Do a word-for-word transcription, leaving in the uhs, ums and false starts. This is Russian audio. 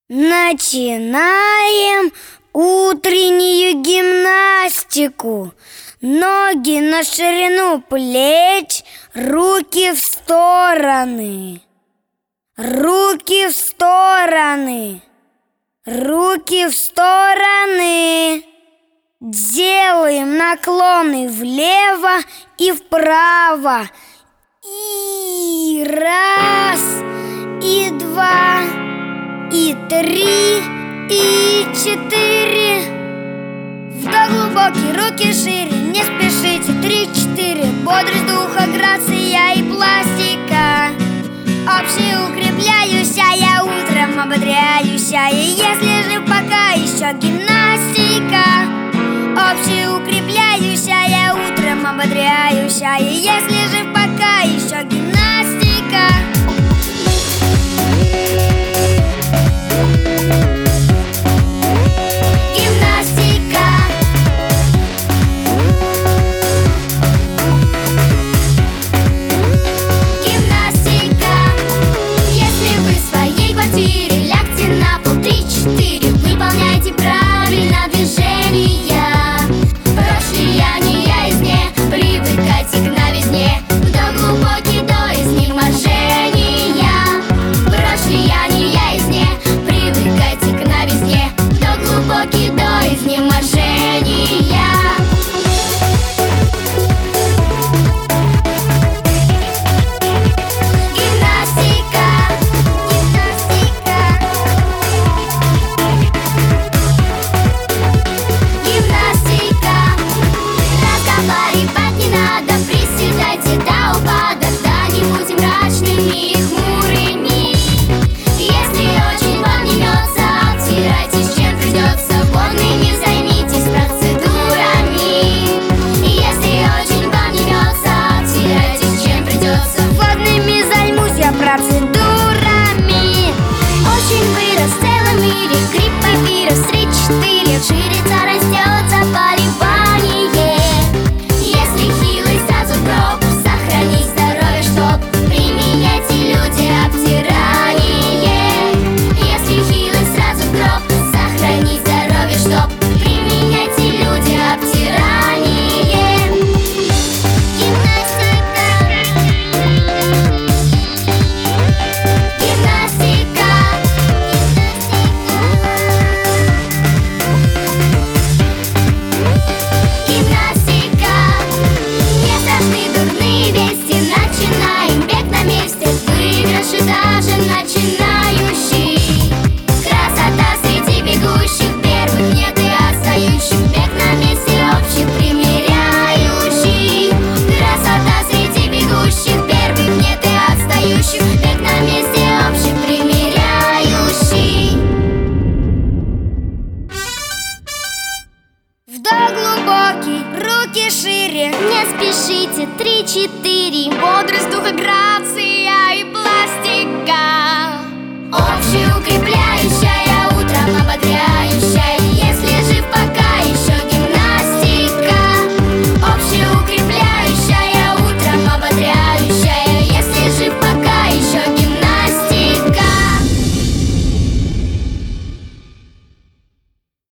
Начинаем утреннюю гимнастику. Ноги на ширину плеч, руки в стороны. Руки в стороны. Руки в стороны. Делаем наклоны влево и вправо. И раз, и два, и три, и четыре. Вдох глубокий, руки шире, не спешите. Три-четыре. Бодрость духа, грация и пластика. Общеукрепляюсь, а я утром ободряюсь. А если же пока еще гимнастика. Общеукрепляюсь, а я утром ободряюсь. А если же пока еще гимнастика. Процедурами очень вырос в целом мире. Гриппа-вирус три-четыре. Ширится, растется поливание. Если хилый, сразу в гроб. Сохранить здоровье, чтоб применять и люди обтирание. Если хилый, сразу в гроб. Сохранить здоровье, чтоб применять и люди обтирание. Даже начинающий. Красота среди бегущих, первых нет и отстающих. Бег на месте общий, примеряющий. Красота среди бегущих, первых нет и отстающих. Бег на месте общий, примеряющий. Вдох глубокий, руки шире, не спешите. Три-четыре. Бодрость духа, грация и пластика. Общеукрепляющий.